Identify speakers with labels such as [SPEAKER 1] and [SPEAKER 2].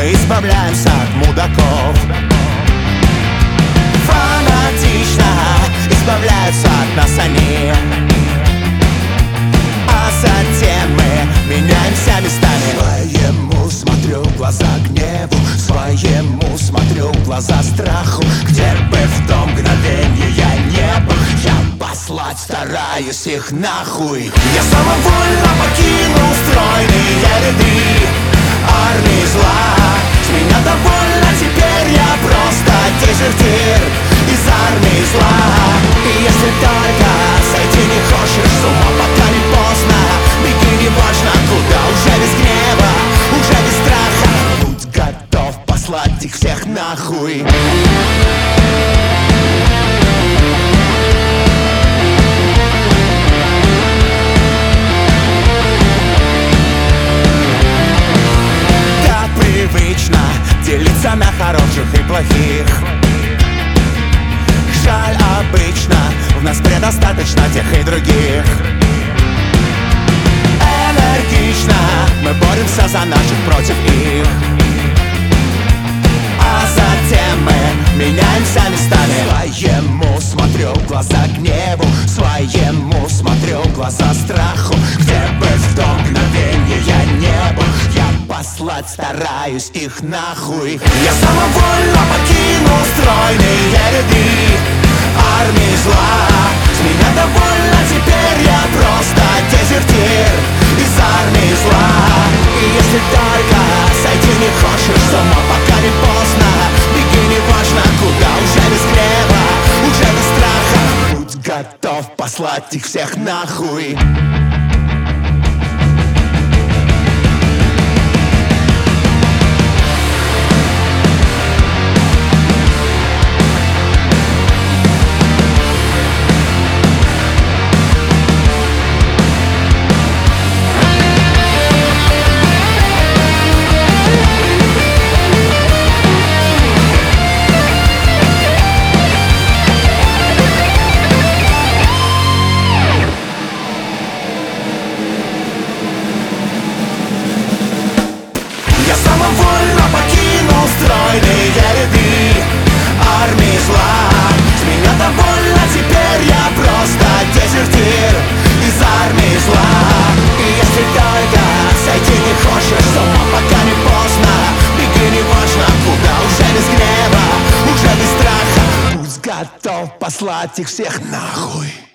[SPEAKER 1] Мы избавляемся от мудаков. Фанатично избавляются от нас они, а затем мы меняемся местами. Своему смотрю в глаза гневу, своему смотрю в глаза страху. Где бы в то мгновенье я не был, я послать стараюсь их нахуй. Я самовольно покинул стройные ряды армии зла. С меня довольно, теперь я просто дезертир из армии зла. И если только сойти не хочешь с ума, пока не поздно, беги, неважно куда, уже без гнева, уже без страха. Будь готов послать их всех нахуй. Да, привычно делиться на хороших и плохих. Жаль, обычно в нас предостаточно тех и других. Энергично мы боремся за наших против их, а затем мы меняемся местами. Своему смотрю в глаза гневу, своему смотрю в глаза страху. Где бы в то мгновенье я не был, я послать стараюсь их нахуй. Я самовольно покинул стройные ряды армии зла. С меня довольно, теперь я просто дезертир из армии зла. И если только сойти не хочешь с ума, пока не поздно, беги, неважно куда, уже без гнева, уже без страха. Будь готов послать их всех нахуй. Я самовольно покинул стройные ряды армии зла. С меня довольно, теперь я просто дезертир из армии зла. И если только сойти не хочешь с ума, пока не поздно, беги, неважно куда, уже без гнева, уже без страха. Будь готов послать их всех нахуй.